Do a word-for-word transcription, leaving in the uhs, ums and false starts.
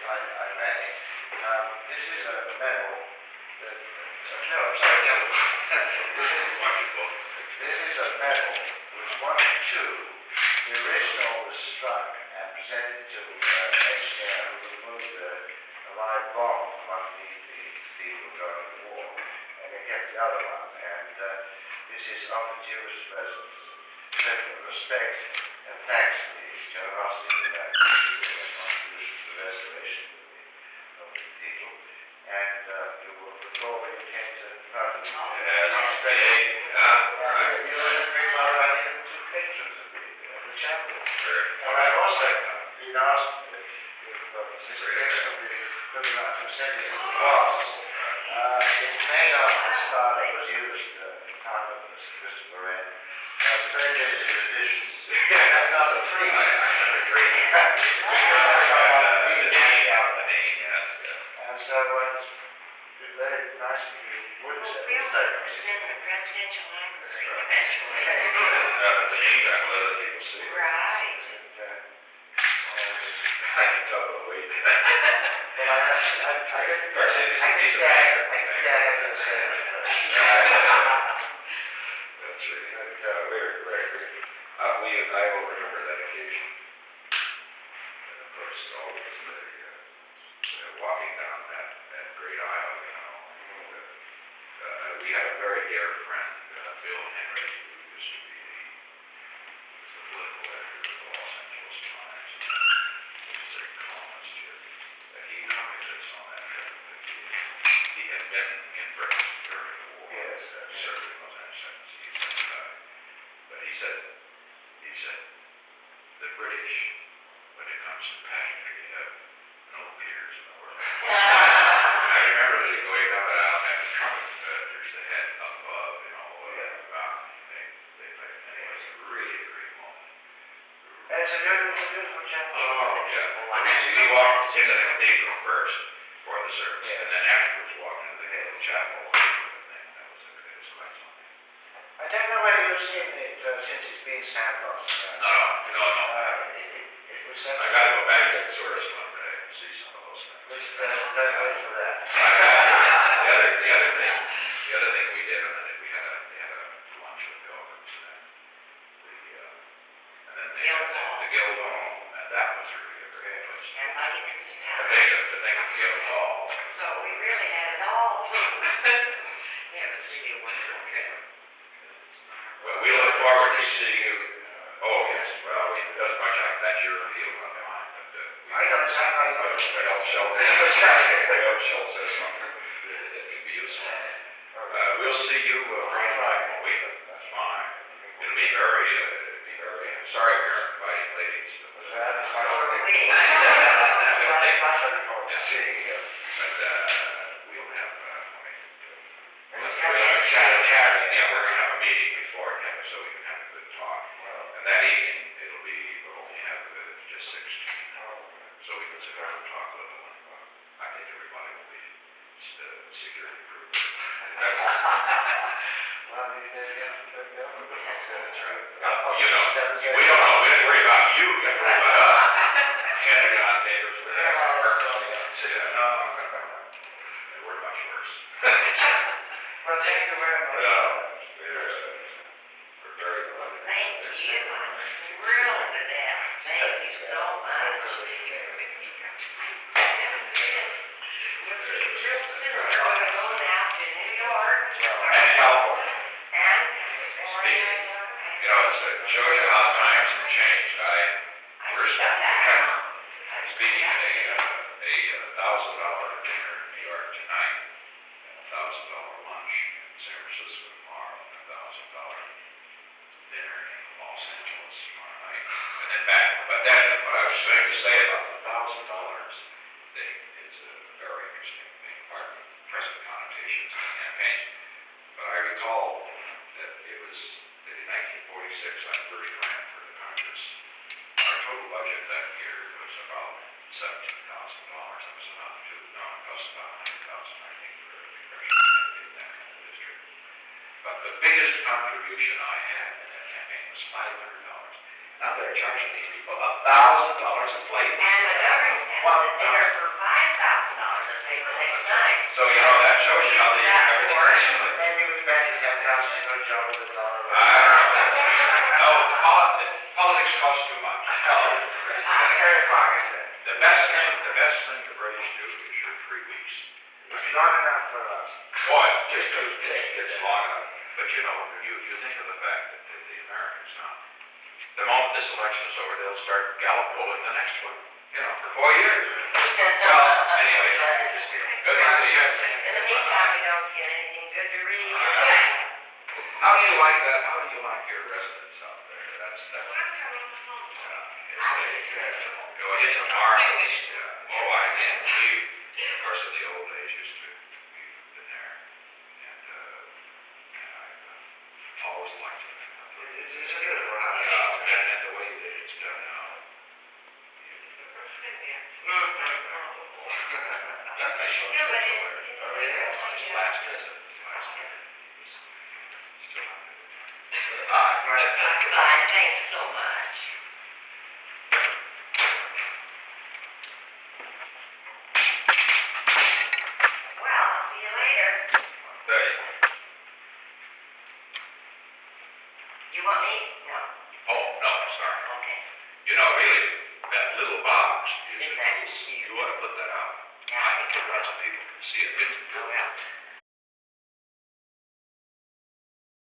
I, I may. Um, this is a medal that, uh, no, I'm sorry, this is, this is a medal which one of two, the original was struck and presented to uh, an engineer who removed a, a live bomb from underneath the cathedral during the war, and they kept the other one, and uh, this is of the Jewish residents, token of respect and thanks for the generosity of that contribution to the restoration of the, of the cathedral, and uh, you will recall when you came to London. Yes, indeed. Yeah, right. You were very well writing in the two patrons of the, of the chapel. Sure. And I've also been asked if, if uh, Mister Dixon would be good enough to send you some cloths. Uh, it's made of the style that was used uh, in time of Mister Christopher Wren. Uh, it's a very limited edition. That's not a free. I, I have a dream. And so uh, it's very nice if you would Well, send we'll it. put this in the presidential library eventually. Uh, but the meantime, let other people see. Right. And, uh, and, I can tell the weight. well, I, I, I didn't. Of course, it's a I piece think of I, paper. I think I have to say it first. That's right. Uh, we're, we're, we're, uh, we, I will remember that occasion. And of course, always the, uh, uh, walking down that, that great aisle, you know. And, uh, uh, we had a very dear friend, uh, Bill Henry, who used to be the, was the political editor of the Los Angeles Times. And he was a columnist here. And he commented on that trip that he, he had been in Britain during the war. Yes, uh, yes. served in Los Angeles, seventeen seventy-five. But he said, he said, the British, when it comes to pageantry, have no peers in the world. And I remember that going up and out, and the trumpet, uh, there's the head up above, you know, uh, balcony, they, they played, and it was a really great moment. And it's a beautiful, it's a beautiful chapel. Oh, yeah. I mean, so he walked into the cathedral first for the service, Yeah. and then afterwards walked into the yeah. chapel. And that was, a, it was quite something. I don't know whether you've seen it uh, since it's been sandboxed. Uh, No, no, no. Uh, it, it, it was I got to go back to the tourist one day and see some of those things. Which, uh, don't wait for that. the other, the other thing, the other thing we did, and we had a, we had a lunch with pilgrims, and the, uh, and then they had the, the guild hall, and that was really a great place. And Buckingham's The house. thing, the thing of the guild hall. So we really had it all. Yeah, it was really a wonderful trip. Well, we look forward to seeing you. Oh yes, well, we, as much like that's your field, not mine, but uh, we. I know exactly. I know But exactly. but Elf Schultz, Elf Schultz says something that, that can be useful. Uh, we'll see you uh, Friday night, won't we? That's fine. It'll be very, uh, it'll be very. I'm sorry we aren't inviting ladies, but. Uh, That is my Or favorite. we. That's my favorite part. Yeah. Seeing you. But uh, we'll have. Uh, I mean, And we'll it's have coming a in chat, Saturday. chat. Yeah, we're gonna have a meeting before it, so we can have a good talk. Well, And that evening, it'll be, we'll only have uh, just sixteen. oh, So we can sit down and talk a little, and uh, I think everybody will be uh, security proof. well, these days, yeah, good government. That's right. Oh, You know, seven, seven. we don't know, we didn't worry about you, we got to worry about us. Pentagon papers, Yeah, whatever. well, Yeah, no, we're much worse. well, thank you very much. No, we're, uh, we're very delighted. Thank you. I'm thrilled to death. Thank you so much. We'll see you real soon. We're going to go now to New York. And California. And California. You know, it's, it shows you how times have changed. I, I we're got that. speaking at a, uh, a uh, thousand dollar dinner in New York tonight, and a thousand dollar lunch in San Francisco tomorrow, and a thousand dollar dinner in Los Angeles tomorrow night, and then back. But then, what I was trying to say about the thousand dollars thing is a very interesting thing, apart from present connotations of campaigns. But I recall that it was that in nineteen forty-six I first ran for the Congress. Our total budget that year was about seventeen thousand dollars. That was about two. No, it cost about a hundred thousand, I think, for a congressional candidate in that kind of district. But the biggest contribution I had in that campaign was five hundred dollars, and Now they're charging these people a thousand dollars a plate. And Montgomery has One a dinner for five thousand dollars a plate the next night. So, you know, that shows you how they, That everything's works. actually. Maybe we back to ten thousand, do a job with a dollar. I don't know. No, poli- politics costs too much. Very far, isn't it? The best thing, the best thing the British do is your three weeks. It's not enough for us. Boy, just to, it's long enough. But you know, you, you think of the fact that the, the Americans now, the moment this election is over, they'll start Gallup polling the next one, you know, for four years. Well, anyway, good to see you. In the meantime, we don't get anything good to read. How do you like that? How do you like your residence out there? That's, that's. I think it's good. Oh, it's a marvelous, yeah. Oh, I did. We, of course, in the old days, used to, we've been there. And, uh, and I've uh, always liked it. It's, it's a beautiful house. Yeah, and, and the way that it's done now. Yeah, but it- it's- Oh, yeah. His last visit, his last visit, he was still on it. Goodbye. Goodbye, thanks so much. Well, I'll see you later. Hey. You want me? No. Oh, no, sorry. Okay. You know, really,